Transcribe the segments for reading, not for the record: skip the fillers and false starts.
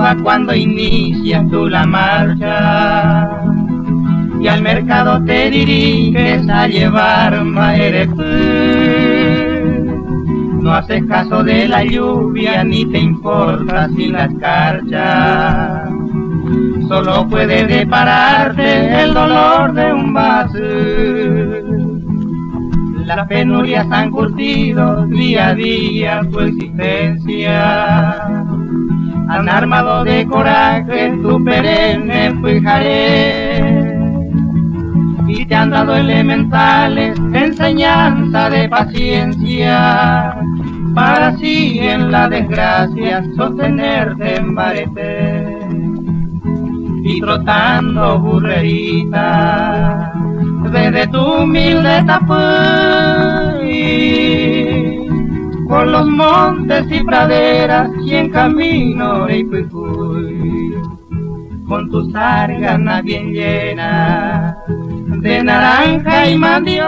va cuando inicias tú la marcha y al mercado te diriges a llevar maerepú. No haces caso de la lluvia ni te importa si la escarcha. Solo puede depararte el dolor de un vaso. Las penurias han curtido día a día tu existencia. Han armado de coraje tu perenne fijaré. Y te han dado elementales enseñanza de paciencia, para así en la desgracia sostenerte en barete. Y trotando burrerita desde tu humilde tapuy, por los montes y praderas y en camino y puipuy, con tu sargana bien llena de naranja y mandió,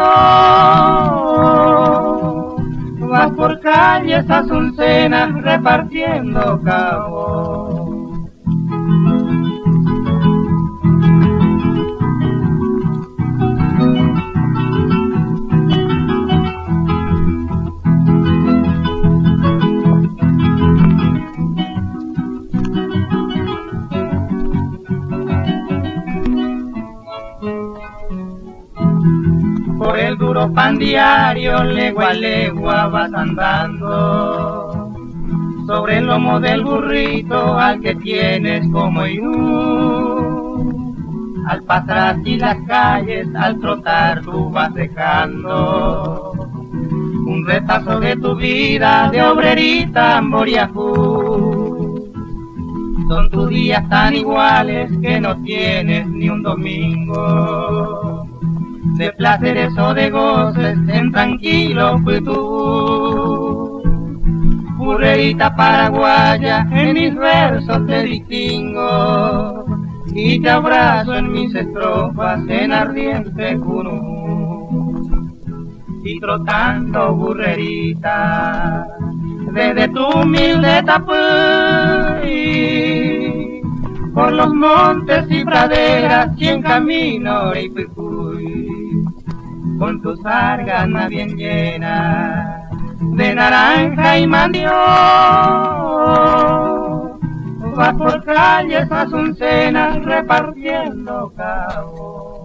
vas por calles azucenas repartiendo cabo. Por el duro pan diario, legua a legua vas andando, sobre el lomo del burrito al que tienes como yo. Al pasar así las calles, al trotar tú vas dejando un retazo de tu vida de obrerita en Boriajú. Son tus días tan iguales que no tienes ni un domingo de placeres o de goces en tranquilo fui tú. Burrerita paraguaya, en mis versos te distingo y te abrazo en mis estrofas en ardiente cunú. Y trotando burrerita desde tu humilde tapuy, por los montes y praderas y en camino y puipuy, con tu sargana bien llena de naranja y mandió, vas por calles azucenas repartiendo cabo.